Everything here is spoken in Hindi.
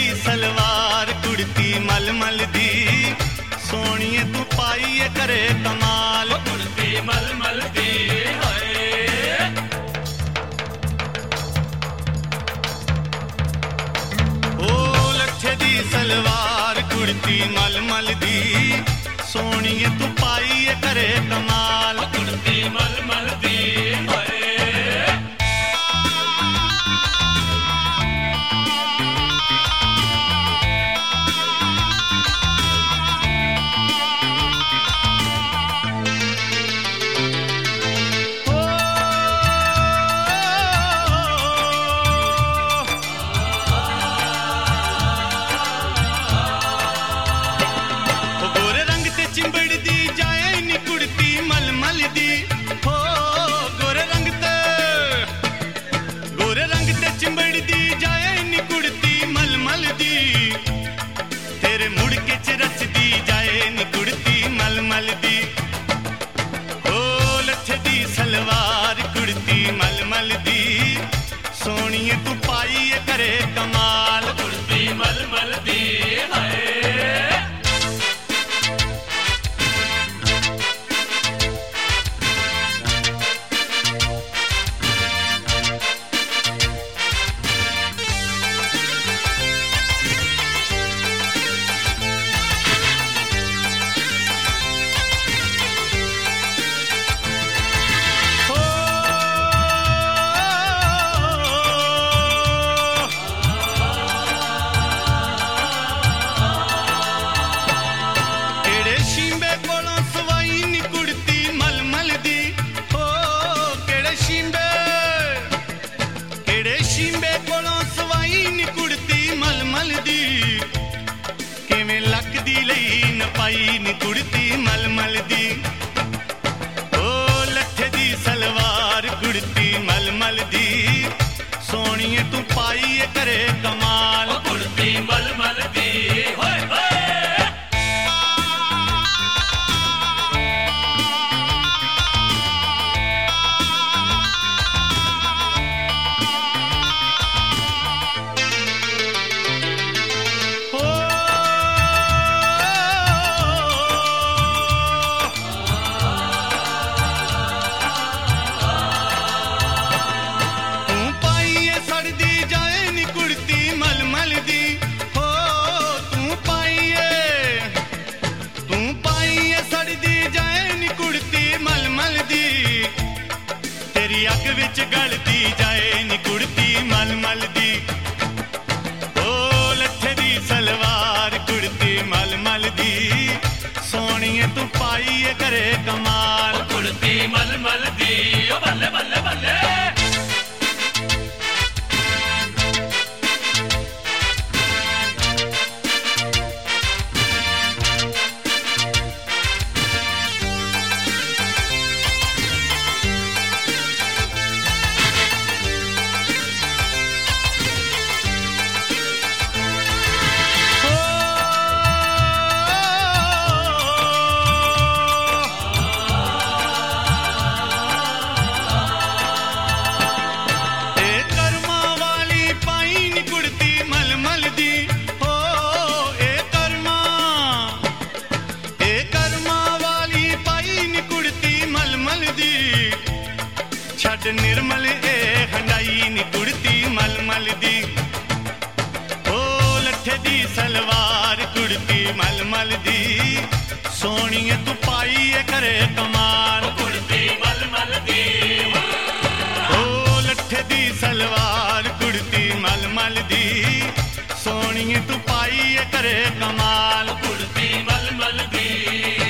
दी सलवार कुड़ती मलमल दी सोनिए तू पाईए करे कमाल कुड़ती मलमल दी ओ लट्ठे दी सलवार कुड़ती मलमल दी सोनिए तू पाईए करे कमाल कुड़ती मलमल दी चिंबड़ दी जाए नी कुड़ती मलमल दी हो गोरे रंग ते चिंबड़ दी जाए नी कुड़ती मलमल दी तेरे मुड़के च रच दी जाए नी कुड़ती मलमल दी हो लट्ठे दी सलवार कुड़ती मलमल दी सोनिए तू पाईए करे कमाल कुड़ती मलमल दी पाई नी कुड़ती मलमल दी ओ लट्ठे दी सलवार कुड़ती मलमल दी सोनिए तू पाईए करे कमाल कुड़ती मलमल दी होए होए अग विच गलती जाए नी कुड़ती मलमल दी ओ लट्ठे दी सलवार कुड़ती मलमल दी सोनिए तू पाईए करे कमाल कुड़ती मलमल दी ओ बल्ले बल्ले बल्ले निर्मल ए हंडाई नी कुड़ती मलमल दी ओ लट्ठे दी सलवार कुड़ती मलमल दी सोनिए तू पाईए करे कमाल कुड़ती मलमल दी ओ लट्ठे दी सलवार कुड़ती मलमल दी सोनिए तू पाईए करे कमाल कुड़ती मलमल दी